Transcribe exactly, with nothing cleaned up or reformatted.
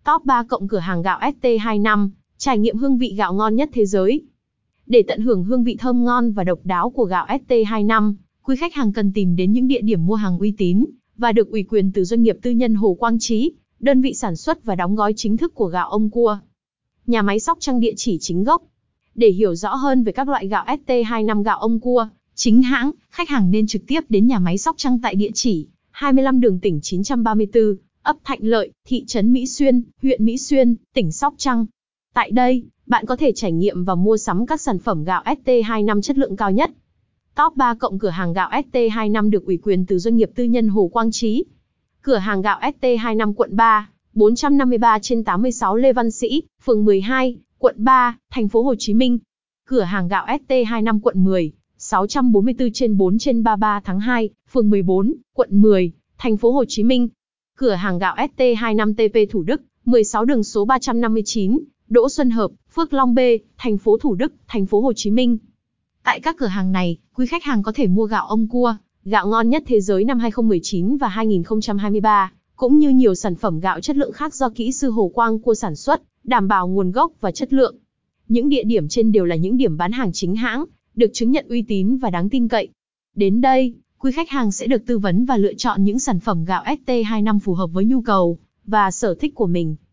Top ba cộng cửa hàng gạo ét tê hai năm, trải nghiệm hương vị gạo ngon nhất thế giới. Để tận hưởng hương vị thơm ngon và độc đáo của gạo ét tê hai năm, quý khách hàng cần tìm đến những địa điểm mua hàng uy tín và được ủy quyền từ doanh nghiệp tư nhân Hồ Quang Trí, đơn vị sản xuất và đóng gói chính thức của gạo ông cua. Nhà máy Sóc Trăng địa chỉ chính gốc. Để hiểu rõ hơn về các loại gạo ét tê hai năm gạo ông cua chính hãng, khách hàng nên trực tiếp đến nhà máy Sóc Trăng tại địa chỉ hai mươi lăm đường tỉnh chín trăm ba mươi tư, ấp Thạnh Lợi, thị trấn Mỹ Xuyên, huyện Mỹ Xuyên, tỉnh Sóc Trăng. Tại đây, bạn có thể trải nghiệm và mua sắm các sản phẩm gạo ét tê hai năm chất lượng cao nhất. Top ba cộng cửa hàng gạo ét tê hai năm được ủy quyền từ doanh nghiệp tư nhân Hồ Quang Trí. Cửa hàng gạo ét tê hai năm quận ba, bốn trăm năm mươi ba trên tám mươi sáu Lê Văn Sĩ, phường mười hai, quận ba, thành phố Hồ Chí Minh. Cửa hàng gạo ét tê hai năm quận mười, sáu trăm bốn mươi tư trên bốn trên ba mươi ba tháng hai, phường mười bốn, quận mười, thành phố Hồ Chí Minh. Cửa hàng gạo ét tê hai năm tê pê Thủ Đức, mười sáu đường số ba trăm năm mươi chín, Đỗ Xuân Hợp, Phước Long B, thành phố Thủ Đức, thành phố Hồ Chí Minh. Tại các cửa hàng này, quý khách hàng có thể mua gạo ông cua, gạo ngon nhất thế giới năm hai không một chín và hai nghìn không trăm hai mươi ba, cũng như nhiều sản phẩm gạo chất lượng khác do kỹ sư Hồ Quang Cua sản xuất, đảm bảo nguồn gốc và chất lượng. Những địa điểm trên đều là những điểm bán hàng chính hãng, được chứng nhận uy tín và đáng tin cậy. Đến đây, quý khách hàng sẽ được tư vấn và lựa chọn những sản phẩm gạo ét tê hai năm phù hợp với nhu cầu và sở thích của mình.